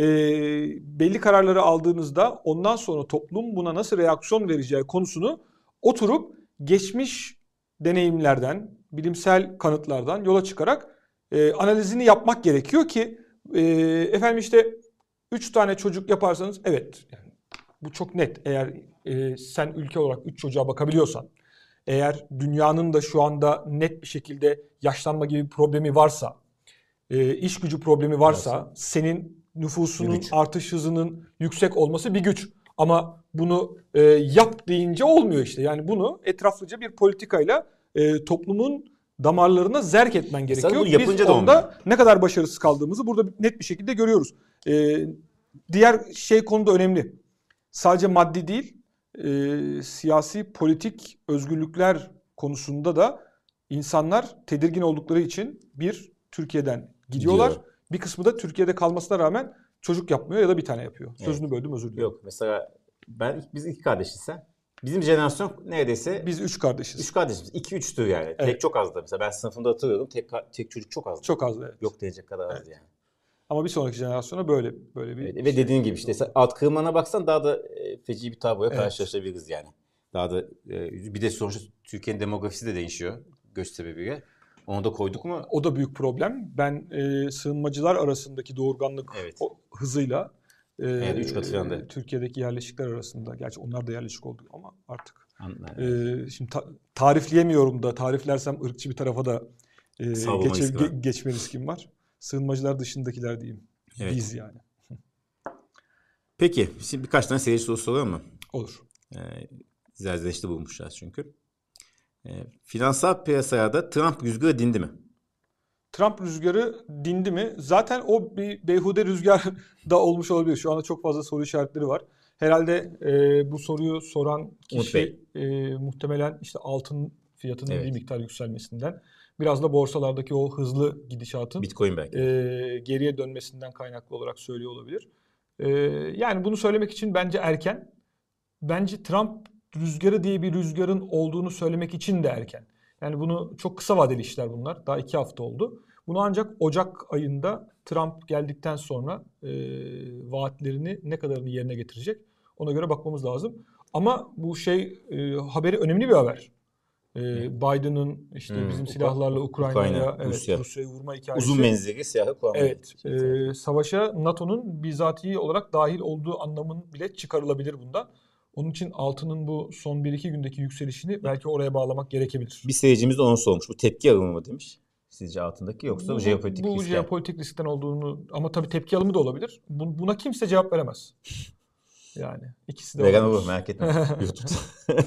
belli kararları aldığınızda ondan sonra toplum buna nasıl reaksiyon vereceği konusunu oturup geçmiş deneyimlerden, bilimsel kanıtlardan yola çıkarak e, analizini yapmak gerekiyor ki e, efendim işte üç tane çocuk yaparsanız evet yani bu çok net. Eğer e, sen ülke olarak üç çocuğa bakabiliyorsan, eğer dünyanın da şu anda net bir şekilde yaşlanma gibi bir problemi varsa, e, iş gücü problemi varsa, evet, senin nüfusunun artış hızının yüksek olması bir güç. Ama bunu e, yap deyince olmuyor işte. Yani bunu etraflıca bir politikayla e, toplumun damarlarına zerk etmen gerekiyor. Biz da onda olmuyor. Ne kadar başarısız kaldığımızı burada net bir şekilde görüyoruz. E, diğer şey konu da önemli. Sadece maddi değil, e, siyasi politik özgürlükler konusunda da insanlar tedirgin oldukları için bir Türkiye'den gidiyorlar. Gidiyor. Bir kısmı da Türkiye'de kalmasına rağmen çocuk yapmıyor ya da bir tane yapıyor. Evet. Sözünü böldüm, özür dilerim. Yok mesela ben biz iki kardeşiz sen. Bizim jenerasyon neredeyse biz üç kardeşiz. Üç kardeşiz. İki üçtür yani. Evet. Tek çok azdı mesela. Ben sınıfımda hatırlıyorum. Tek tek çocuk çok azdı. Çok azdı, evet. Yok diyecek kadar azdı, evet, yani. Ama bir sonraki jenerasyona böyle böyle bir evet, şey. Ve dediğin gibi işte alt kırmana baksan daha da e, feci bir tabloya evet. karşılaşabiliriz yani. Daha da e, bir de sonuçta Türkiye'nin demografisi de değişiyor göç sebebiyle. Onu da koyduk mu? O da büyük problem. Ben e, sığınmacılar arasındaki doğurganlık evet. o, hızıyla e, yani üç katı yandı. Türkiye'deki yerleşikler arasında, gerçi onlar da yerleşik oldu ama artık. Evet. E, şimdi ta, tarifleyemiyorum da, tariflersem ırkçı bir tarafa da e, geçe, ge, geçme riskim var. Sığınmacılar dışındakiler diyeyim. Evet. Biz yani. Peki, şimdi birkaç tane seyirci sorusu oluyor mu? Olur. Ee, Zerzeşte bulmuşlar çünkü. E, finansal piyasalarda Trump rüzgarı dindi mi? Trump rüzgarı dindi mi? Zaten o bir beyhude rüzgar da olmuş olabilir. Şu anda çok fazla soru işaretleri var. Herhalde e, bu soruyu soran kişi e, muhtemelen işte altın fiyatının evet. bir miktar yükselmesinden, biraz da borsalardaki o hızlı gidişatın Bitcoin belki. E, geriye dönmesinden kaynaklı olarak söylüyor olabilir. E, yani bunu söylemek için bence erken. Bence Trump rüzgarı diye bir rüzgarın olduğunu söylemek için de erken. Yani bunu çok kısa vadeli işler bunlar. Daha iki hafta oldu. Bunu ancak Ocak ayında Trump geldikten sonra e, vaatlerini ne kadarını yerine getirecek ona göre bakmamız lazım. Ama bu şey e, haberi önemli bir haber. E, Biden'ın işte hmm, bizim silahlarla Ukrayna'ya, Ukrayna, evet, Rusya. Rusya'yı vurma hikayesi. Uzun menzilli silahı kullanmayı. Evet. E, savaşa NATO'nun bizatihi olarak dahil olduğu anlamın bile çıkarılabilir bundan. Onun için altının bu son bir iki gündeki yükselişini belki oraya bağlamak gerekebilir. Bir seyircimiz de onu sormuş. Bu tepki alımı mı demiş? Sizce altındaki yoksa bu, bu jeopolitik bu riskten? jeopolitik riskten olduğunu ama tabii tepki alımı da olabilir. Bu- Buna kimse cevap veremez. Yani ikisi de Veren olabilir. olur, merak etme. YouTube'da.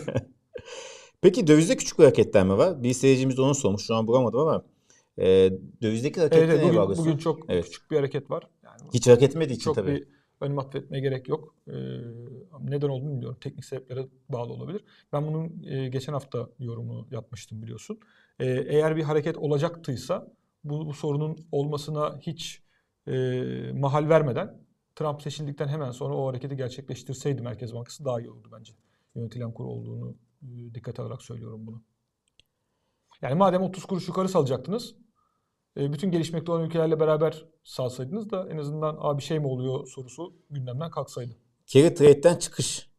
Peki dövizde küçük bir hareketlenme var. Bir seyircimiz de onu sormuş. Şu an bulamadım ama e, dövizdeki harekette Evet, evet, neye bugün, bağlıyorsun? bugün çok Evet. küçük bir hareket var. Yani Hiç hareket etmediği için çok tabii. bir ön atfetmeye gerek yok. Ee, neden olduğunu bilmiyorum. Teknik sebeplere bağlı olabilir. Ben bunun e, geçen hafta yorumunu yapmıştım biliyorsun. Ee, eğer bir hareket olacaktıysa bu, bu sorunun olmasına hiç e, mahal vermeden Trump seçildikten hemen sonra o hareketi gerçekleştirseydi Merkez Bankası daha iyi olurdu bence. Yönetilen kur olduğunu e, dikkate alarak söylüyorum bunu. Yani madem otuz kuruş yukarı salacaktınız, e, bütün gelişmekte olan ülkelerle beraber salsaydınız da en azından "Aa, bir şey mi oluyor" sorusu gündemden kalksaydı. Carry trade'den çıkış.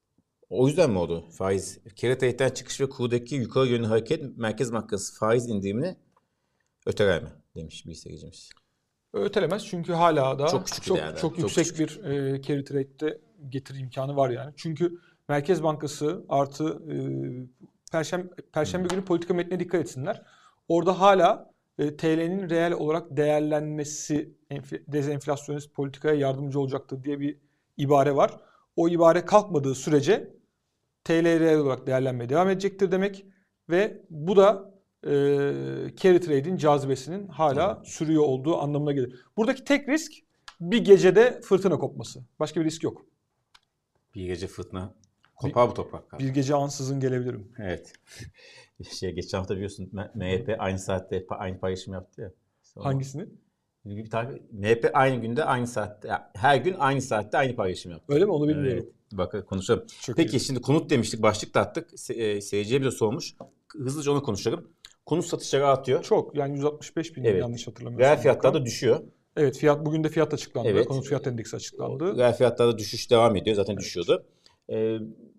O yüzden mi oldu faiz? Carry trade'den çıkış ve kurdaki yukarı yönlü hareket Merkez Bankası faiz indirimini öteler mi? Demiş bir seyircimiz. Ötelemez çünkü hala da Çok çok küçük çok, yani. çok Çok yüksek küçük. bir e, carry trade'de getiri imkanı var yani. Çünkü Merkez Bankası artı e, Perşembe, Perşembe günü politika metnine dikkat etsinler. Orada hala e, T L'nin reel olarak değerlenmesi enfl- dezenflasyonist politikaya yardımcı olacaktır diye bir ibare var. O ibare kalkmadığı sürece T L reel olarak değerlenmeye devam edecektir demek ve bu da e, carry trade'in cazibesinin hala Evet. sürüyor olduğu anlamına gelir. Buradaki tek risk bir gecede fırtına kopması. Başka bir risk yok. Bir gece fırtına kopar bu toprak. Bir gece ansızın gelebilirim. Evet. Şey, geçen hafta biliyorsun M- MHP aynı saatte pa- aynı paylaşım yaptı ya. İşte o- Hangisini? Bir, bir tane M H P aynı günde aynı saatte ya her gün aynı saatte aynı paylaşım yaptı. Öyle mi? Onu bilmiyorum. Evet. Bak konuşalım. Çok Peki iyi. şimdi konut demiştik, başlık da attık. Se- e, seyirciye bir de sormuş. Hızlıca onu konuşalım. Konut satışları artıyor. Çok yani yüz altmış beş bin Evet. yanlış hatırlamıyorsam. Reel fiyatlar rakam. da düşüyor. Evet, fiyat bugün de fiyat açıklandı. Evet. Konut fiyat endeksi açıklandı. Reel fiyatlarda düşüş devam ediyor. Zaten düşüyordu. Ee,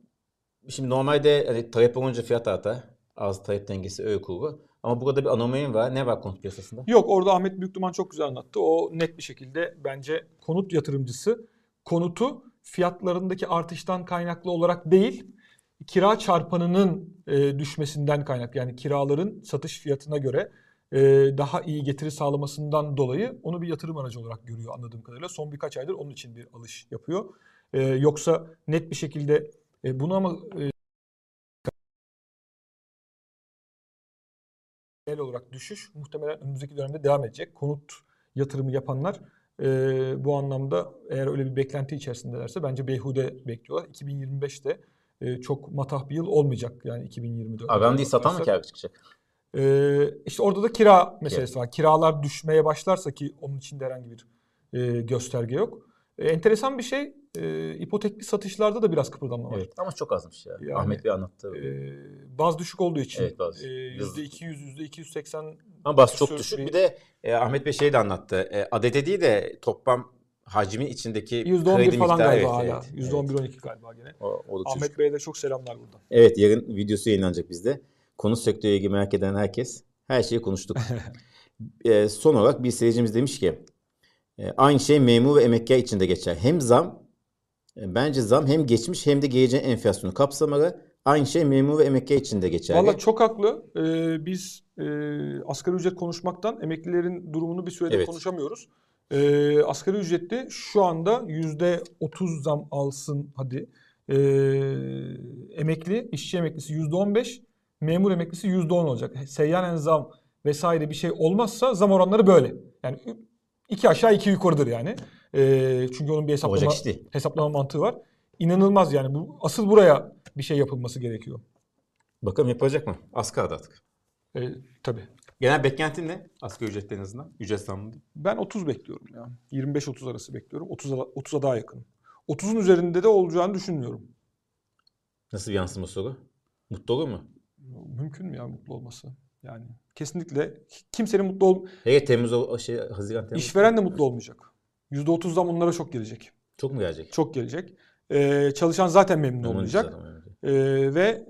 şimdi normalde hani talep olunca fiyat artar. Az talep dengesi öyle kurgu. Ama burada bir anomali var. Ne var konut piyasasında? Yok, orada Ahmet Büyükduman çok güzel anlattı. O net bir şekilde bence konut yatırımcısı konutu fiyatlarındaki artıştan kaynaklı olarak değil, kira çarpanının e, düşmesinden kaynaklı. Yani kiraların satış fiyatına göre e, daha iyi getiri sağlamasından dolayı onu bir yatırım aracı olarak görüyor anladığım kadarıyla. Son birkaç aydır onun için bir alış yapıyor. E, yoksa net bir şekilde e, bunu ama e, genel olarak düşüş muhtemelen önümüzdeki dönemde devam edecek. Konut yatırımı yapanlar e, bu anlamda eğer öyle bir beklenti içerisindelerse bence beyhude bekliyorlar. iki bin yirmi beşte e, çok matah bir yıl olmayacak yani iki bin yirmi dört. Alan değil, satan mı kâr çıkacak? E, işte orada da kira meselesi var. Kiralar düşmeye başlarsa ki onun içinde herhangi bir e, gösterge yok. E, enteresan bir şey, e, ipotekli satışlarda da biraz kıpırdanma var. Evet ama çok azmış ya. Yani, Ahmet Bey anlattı. E, baz düşük olduğu için Evet, baz. e, yüzde iki yüz, yüzde iki yüz seksen Ama bas çok küsur düşük. bir- Bir de e, Ahmet Bey şey de anlattı. E, adede değil de toplam hacmin içindeki yüzde on bir kredi falan miktarı. galiba Evet, hala. evet, yüzde on bir evet. on iki galiba gene. O, oldukça Ahmet düşük. Bey'e de çok selamlar buradan. Evet, yarın videosu yayınlanacak bizde. Konut sektörüyle ilgili merak eden herkes, her şeyi konuştuk. e, son olarak bir seyircimiz demiş ki e, aynı şey memur ve emekliler için de geçer. Hem zam, e, bence zam hem geçmiş hem de geleceğin enflasyonu kapsamalı. Aynı şey memur ve emekliler için de geçerli. Valla çok haklı. Ee, biz e, asgari ücret konuşmaktan emeklilerin durumunu bir süredir Evet. konuşamıyoruz. Ee, asgari ücretli şu anda yüzde otuz zam alsın hadi. Ee, emekli, işçi emeklisi yüzde on beş, memur emeklisi yüzde on olacak. Seyyanen zam vesaire bir şey olmazsa zam oranları böyle. Yani iki aşağı iki yukarıdır yani. Ee, çünkü onun bir hesaplama, Olacak iş değil. hesaplama mantığı var. İnanılmaz yani. Bu asıl buraya bir şey yapılması gerekiyor. Bakalım yapılacak mı? Az kaldı artık. E, tabii. Genel beklentin ne? Asgari ücretten en azından. Ücret zammında. Ben otuz bekliyorum ya. yirmi beş otuz arası bekliyorum. otuza, otuza daha yakın. otuzun üzerinde de olacağını düşünmüyorum. Nasıl bir yansıma soru? Mutlu olur mu? Mümkün mü ya mutlu olması? Yani kesinlikle kimsenin mutlu ol... Hey, Temmuz, o şey, Haziran, Temmuz. İşveren de mutlu olmayacak. yüzde otuz zam onlara çok gelecek. Çok mu gelecek? Çok gelecek. Ee, çalışan zaten memnun Onun olmayacak. zaten öyle. Ee, ve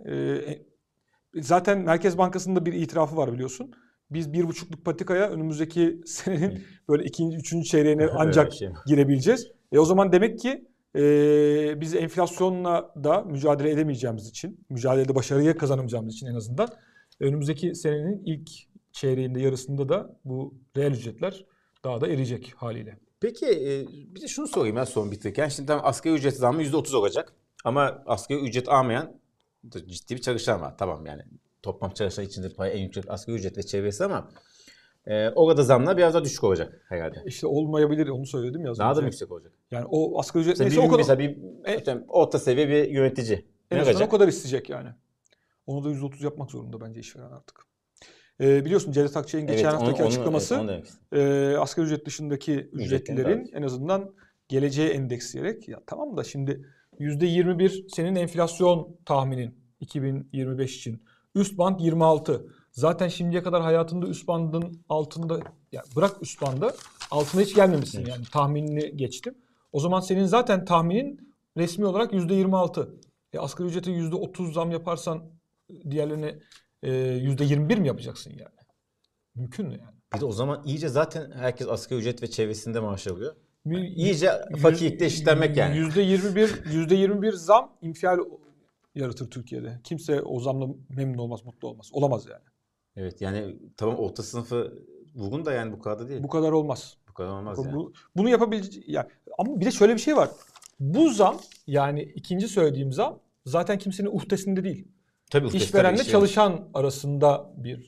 e, zaten Merkez Bankası'nın da bir itirafı var biliyorsun. Biz bir buçukluk patikaya önümüzdeki senenin böyle ikinci, üçüncü çeyreğine Öyle ancak bir şey. girebileceğiz. E o zaman demek ki Ee, biz enflasyonla da mücadele edemeyeceğimiz için, mücadelede başarıya kazanamayacağımız için en azından önümüzdeki senenin ilk çeyreğinde, yarısında da bu reel ücretler daha da eriyecek haliyle. Peki e, bir de şunu sorayım ben son bitirirken. Şimdi tamam asgari ücret zammı yüzde otuz olacak. Ama asgari ücret almayan da ciddi bir çalışan var. Tamam yani toplam çalışan içinde pay en yüksek asgari ücret ve çevresi ama e, orada zamlar biraz daha düşük olacak herhalde. İşte olmayabilir, onu söyledim ya. az Daha da önce. mı yüksek olacak? Yani o asgari ücret Mesela neyse bir, o kadar, mesela bir E- ötem- orta seviye bir yönetici. en Ne azından olacak? o kadar isteyecek yani. Onu da yüzde otuz yapmak zorunda bence işveren artık. Ee, biliyorsun Cevdet Akçay'ın geçen Evet, haftaki onu- onu- açıklaması evet, onu demek istedim. e, asgari ücret dışındaki ücretlilerin dahil. en azından geleceğe endeksleyerek, ya tamam da şimdi yüzde yirmi bir senin enflasyon tahminin iki bin yirmi beş için. Üst band yirmi altı. Zaten şimdiye kadar hayatında üst bandın altında, ya bırak üst bandı, altına hiç gelmemişsin Evet. yani, tahminini geçtim. O zaman senin zaten tahminin resmi olarak yüzde yirmi altı. E, asgari ücrete yüzde otuz zam yaparsan diğerlerine e, yüzde yirmi bir mi yapacaksın yani? Mümkün mü yani? Bir de o zaman iyice zaten herkes asgari ücret ve çevresinde maaş alıyor. Mü- İyice fakirlikte eşitlenmek yani. yüzde yirmi bir yüzde yirmi bir zam infial yaratır Türkiye'de. Kimse o zamla memnun olmaz, mutlu olmaz. Olamaz yani. Evet yani tamam orta sınıfı vurgun da yani bu kadar da değil. Bu Bu, kadar olmaz. kadar olmaz Bu, yani. bu- bunu yapabilecek yani, ama bir de şöyle bir şey var. Bu zam, yani ikinci söylediğim zam zaten kimsenin uhdesinde değil. Tabii uhdesi, İşverenle tabii, işveren. çalışan arasında bir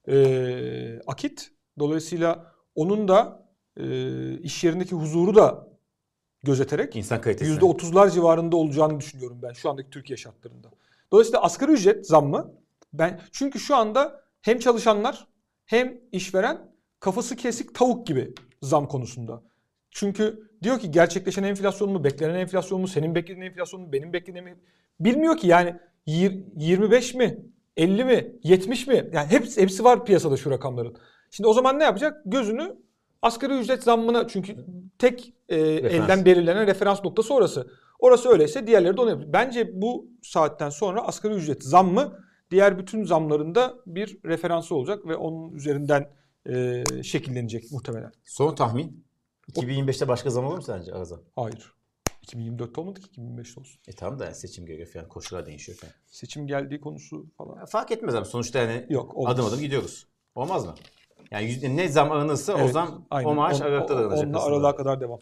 e, akit. Dolayısıyla onun da e, iş yerindeki huzuru da gözeterek İnsan kalitesi. yüzde otuzlar civarında olacağını düşünüyorum ben şu andaki Türkiye şartlarında. Dolayısıyla asgari ücret zammı, ben çünkü şu anda hem çalışanlar hem işveren kafası kesik tavuk gibi zam konusunda. Çünkü diyor ki gerçekleşen enflasyon mu, beklenen enflasyon mu, senin beklediğin enflasyon mu, benim beklediğim mi? Bilmiyor ki yani yirmi beş mi, elli mi, yetmiş mi? Yani hepsi, hepsi var piyasada şu rakamların. Şimdi o zaman ne yapacak? Gözünü asgari ücret zammına, çünkü tek e, elden belirlenen referans noktası orası. Orası öyleyse diğerleri de onu yapıyor. Bence bu saatten sonra asgari ücret zammı diğer bütün zamlarında bir referansı olacak ve onun üzerinden e, şekillenecek muhtemelen. Son tahmin. iki bin yirmi beşte başka zam olur mu sence Arazan? Hayır. iki bin yirmi dörtte olmadı ki, iki bin yirmi beşte olsun. E tamam da yani seçim geliyor falan, koşullar değişiyor falan. Seçim geldiği konusu falan. Ya fark etmez ama sonuçta yani Yok, olmaz. adım adım gidiyoruz. Olmaz mı? Yani yüzde, ne zam alınırsa o Evet, zam aynen. o maaş On- aralıkta da alınacak. Onunla aslında. aralığa kadar devam.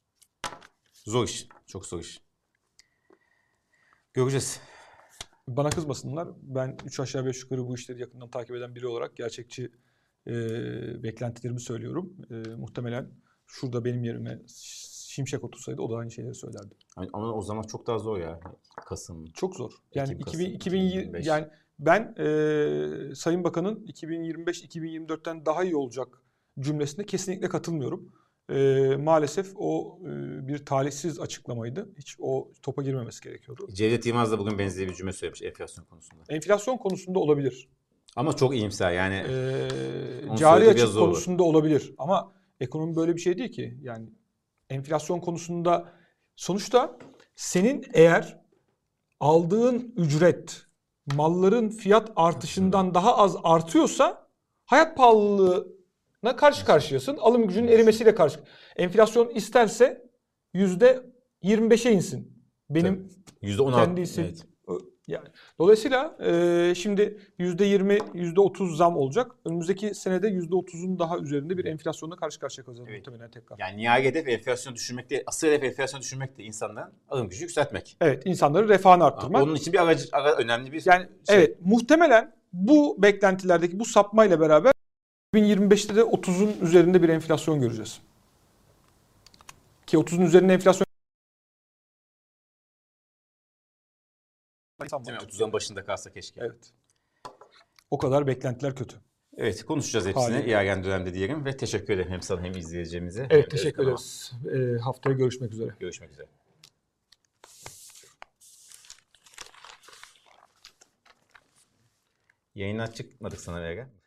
Zor iş. Çok zor iş. Göreceğiz. Bana kızmasınlar. Ben üç aşağı beş yukarı bu işleri yakından takip eden biri olarak gerçekçi e, beklentilerimi söylüyorum. E, muhtemelen şurada benim yerime Şimşek otursaydı o da aynı şeyleri söylerdi. Ama o zaman çok daha zor ya. Kasım. Çok zor. Yani Ekim, iki bin, Kasım, iki bin iki bin yirmi beş. yani ben e, Sayın Bakan'ın iki bin yirmi beş iki bin yirmi dörtten daha iyi olacak cümlesine kesinlikle katılmıyorum. E, maalesef o e, bir talihsiz açıklamaydı. Hiç o topa girmemesi gerekiyordu. Cevdet Yılmaz da bugün benzeri bir cümle söylemiş enflasyon konusunda. Enflasyon konusunda olabilir. Ama çok iyimser yani. Ee, Onu cari söyledi, biraz açık zor konusunda olabilir. Ama ekonomi böyle bir şey değil ki. Yani enflasyon konusunda sonuçta senin eğer aldığın ücret malların fiyat artışından daha az artıyorsa hayat pahalılığına karşı karşıyasın. Alım gücünün erimesiyle karşı. Enflasyon isterse yüzde yirmi beşe insin. Benim yüzde on altı. kendi hisset- Evet. Yani dolayısıyla e, şimdi yüzde yirmi, yüzde otuz zam olacak. Önümüzdeki senede yüzde otuzun daha üzerinde bir enflasyonla karşı karşıya kalacağız Evet. muhtemelen tekrar. Yani nihai hedef enflasyonu düşürmek değil, asıl hedef enflasyonu düşürmek değil, insanların alım gücü yükseltmek. Evet, insanların refahını arttırmak. Onun için bir aracı, ara- önemli bir Yani şey. evet, muhtemelen bu beklentilerdeki bu sapmayla beraber iki bin yirmi beşte de otuzun üzerinde bir enflasyon göreceğiz. Ki otuzun üzerinde enflasyon Değil mi? otuzun başında kalsa keşke. Evet. Evet. O kadar beklentiler kötü. Evet, konuşacağız hepsini Haliyle. ilerleyen dönemde diyelim ve teşekkür ederim hem sana hem izleyeceğimize. Evet, Hem teşekkür Özlem'e. ederiz. E, haftaya görüşmek üzere. Görüşmek üzere. Yayına çıkmadık sana Eren.